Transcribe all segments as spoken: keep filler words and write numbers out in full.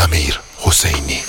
امیر حسینی.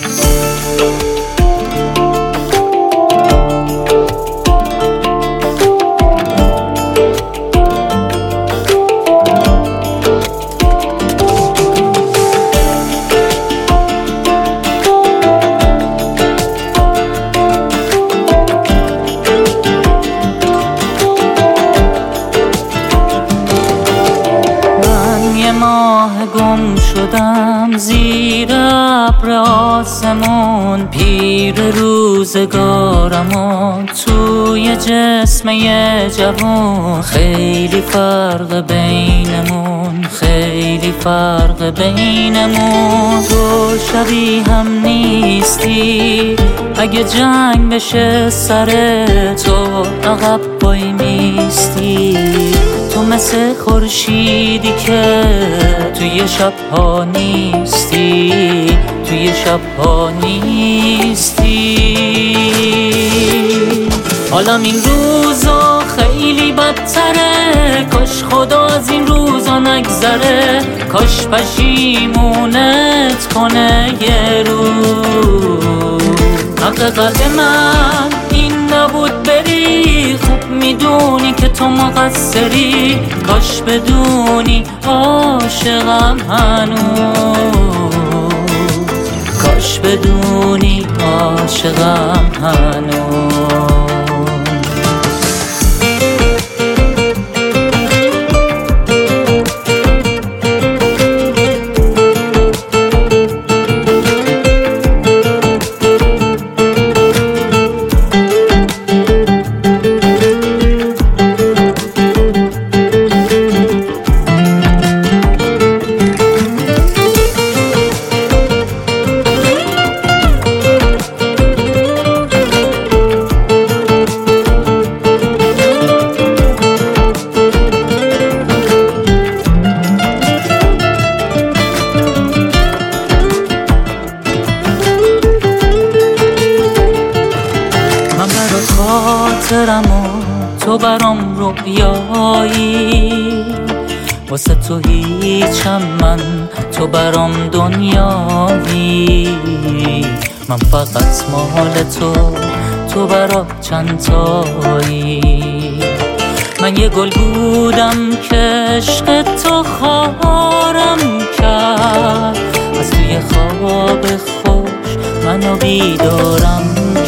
گم شدم زیر ابر آسمون، پیر روزگارم و توی جسم یه جوون. خیلی فرق بینمون، خیلی فرق بینمون. تو شبیه هم نیستی، اگه جنگ بشه سر تو عقب وای میستی. تو مثل خورشیدی که توی شب ها نیستی، توی شب ها نیستی. حالا این روزا خیلی بدتره، کاش خدا از این روزا نگذره. کاش پشیمونت کنه یه روز. حق قلب من این نبود بری، خوب میدونی که تو مقصری. کاش بدونی عاشقم هنوز، کاش بدونی عاشقم هنوز. خاطرم و تو برام رویایی، واسه تو هیچم من، تو برام دنیایی. من فقط مال تو، تو برا چند تایی. من یه گل بودم که عشق تو خارم کرد، از توی خواب خوش منو بیدارم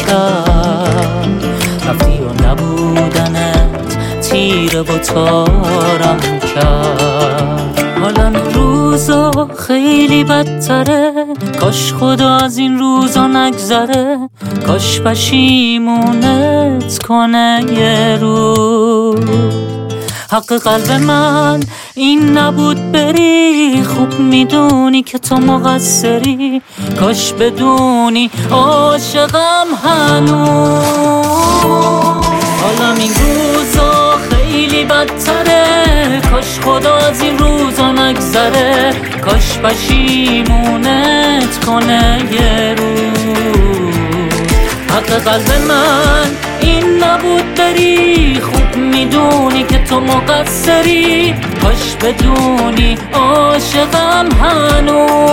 کرد. رفتی و نبودنت تیره و تارم کرد. حالا این روزا خیلی بدتره، کاش خدا از این روزا نگذره. کاش پشیمونت کنه یه روز. حق قلب من این نبود بری، خوب میدونی که تو مقصری. کاش بدونی عاشقم هنوز. حالا این روزا خیلی بدتره، کاش خدا از این روزا نگذره. کاش پشیمونت کنه یه روز. حق قلب من این نبود بری، خوب میدونی که تو مقصری. کاش بدونی عاشقم هنوز.